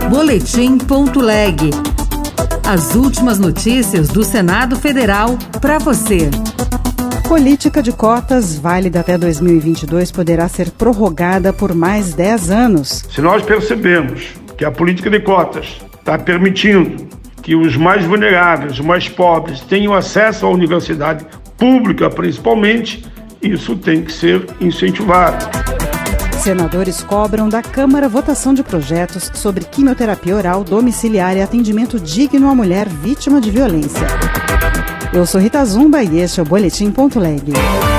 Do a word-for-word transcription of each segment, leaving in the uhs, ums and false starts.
Boletim ponto leg. As últimas notícias do Senado Federal para você. Política de cotas válida até dois mil e vinte e dois poderá ser prorrogada por mais dez anos. Se nós percebemos que a política de cotas está permitindo que os mais vulneráveis, os mais pobres, tenham acesso à universidade pública, principalmente, isso tem que ser incentivado. Senadores cobram da Câmara votação de projetos sobre quimioterapia oral domiciliar e atendimento digno à mulher vítima de violência. Eu sou Rita Zumba e este é o Boletim ponto leg.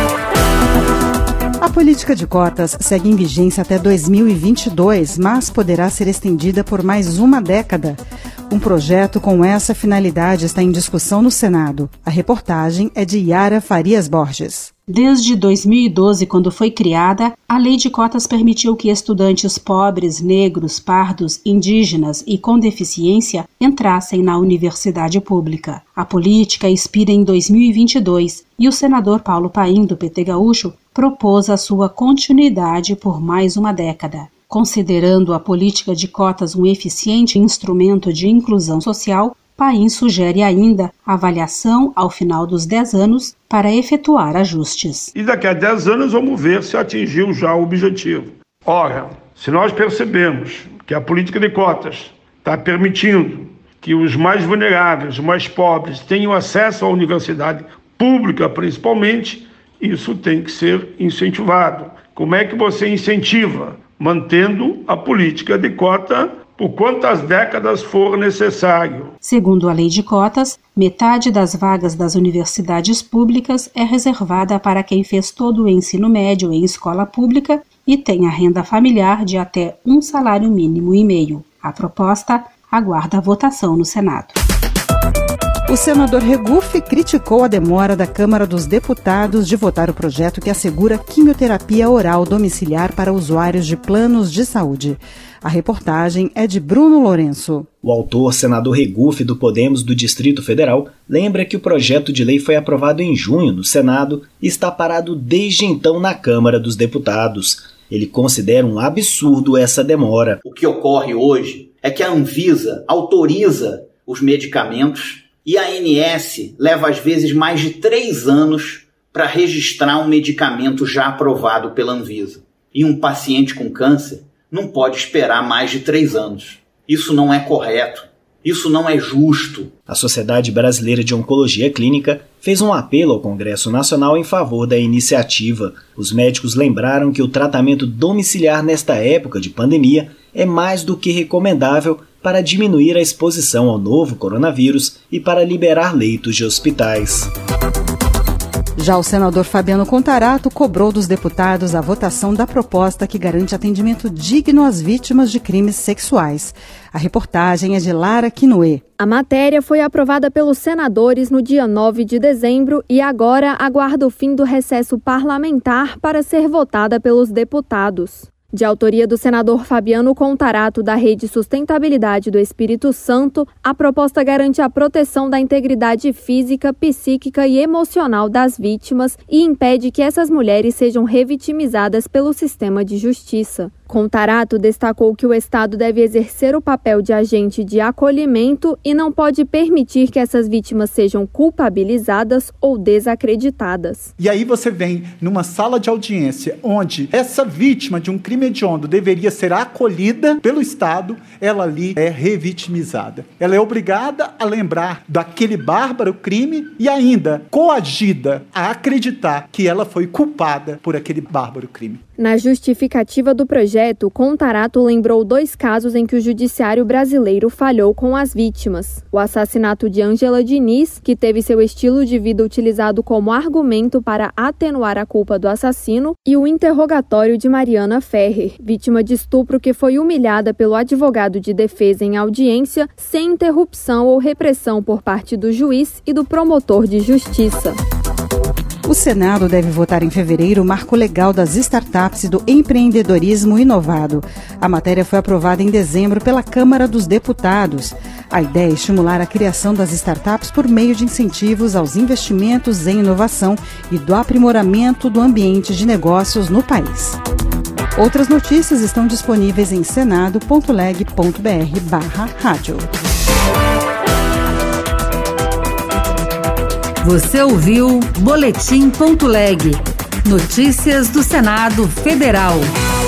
A política de cotas segue em vigência até dois mil e vinte e dois, mas poderá ser estendida por mais uma década. Um projeto com essa finalidade está em discussão no Senado. A reportagem é de Yara Farias Borges. Desde dois mil e doze, quando foi criada, a Lei de Cotas permitiu que estudantes pobres, negros, pardos, indígenas e com deficiência entrassem na universidade pública. A política expira em dois mil e vinte e dois e o senador Paulo Paim, do P T Gaúcho, propôs a sua continuidade por mais uma década. Considerando a política de cotas um eficiente instrumento de inclusão social, Paim sugere ainda avaliação ao final dos dez anos para efetuar ajustes. E daqui a dez anos vamos ver se atingiu já o objetivo. Ora, se nós percebemos que a política de cotas está permitindo que os mais vulneráveis, os mais pobres, tenham acesso à universidade pública, principalmente, isso tem que ser incentivado. Como é que você incentiva? Mantendo a política de cota por quantas décadas for necessário. Segundo a lei de cotas, metade das vagas das universidades públicas é reservada para quem fez todo o ensino médio em escola pública e tem a renda familiar de até um salário mínimo e meio. A proposta aguarda a votação no Senado. O senador Regufe criticou a demora da Câmara dos Deputados de votar o projeto que assegura quimioterapia oral domiciliar para usuários de planos de saúde. A reportagem é de Bruno Lourenço. O autor, senador Regufe, do Podemos do Distrito Federal, lembra que o projeto de lei foi aprovado em junho no Senado e está parado desde então na Câmara dos Deputados. Ele considera um absurdo essa demora. O que ocorre hoje é que a Anvisa autoriza os medicamentos e a A N S leva às vezes mais de três anos para registrar um medicamento já aprovado pela Anvisa. E um paciente com câncer não pode esperar mais de três anos. Isso não é correto. Isso não é justo. A Sociedade Brasileira de Oncologia Clínica fez um apelo ao Congresso Nacional em favor da iniciativa. Os médicos lembraram que o tratamento domiciliar nesta época de pandemia é mais do que recomendável para diminuir a exposição ao novo coronavírus e para liberar leitos de hospitais. Já o senador Fabiano Contarato cobrou dos deputados a votação da proposta que garante atendimento digno às vítimas de crimes sexuais. A reportagem é de Lara Quinoê. A matéria foi aprovada pelos senadores no dia nove de dezembro e agora aguarda o fim do recesso parlamentar para ser votada pelos deputados. De autoria do senador Fabiano Contarato, da Rede Sustentabilidade do Espírito Santo, a proposta garante a proteção da integridade física, psíquica e emocional das vítimas e impede que essas mulheres sejam revitimizadas pelo sistema de justiça. Contarato destacou que o Estado deve exercer o papel de agente de acolhimento e não pode permitir que essas vítimas sejam culpabilizadas ou desacreditadas. E aí você vem numa sala de audiência onde essa vítima de um crime hediondo deveria ser acolhida pelo Estado, ela ali é revitimizada. Ela é obrigada a lembrar daquele bárbaro crime e ainda coagida a acreditar que ela foi culpada por aquele bárbaro crime. Na justificativa do projeto, Contarato lembrou dois casos em que o judiciário brasileiro falhou com as vítimas. O assassinato de Ângela Diniz, que teve seu estilo de vida utilizado como argumento para atenuar a culpa do assassino, e o interrogatório de Mariana Ferrer, vítima de estupro que foi humilhada pelo advogado de defesa em audiência, sem interrupção ou repressão por parte do juiz e do promotor de justiça. O Senado deve votar em fevereiro o marco legal das startups e do empreendedorismo inovado. A matéria foi aprovada em dezembro pela Câmara dos Deputados. A ideia é estimular a criação das startups por meio de incentivos aos investimentos em inovação e do aprimoramento do ambiente de negócios no país. Outras notícias estão disponíveis em senado ponto leg ponto br barra rádio. Você ouviu Boletim.leg. Notícias do Senado Federal.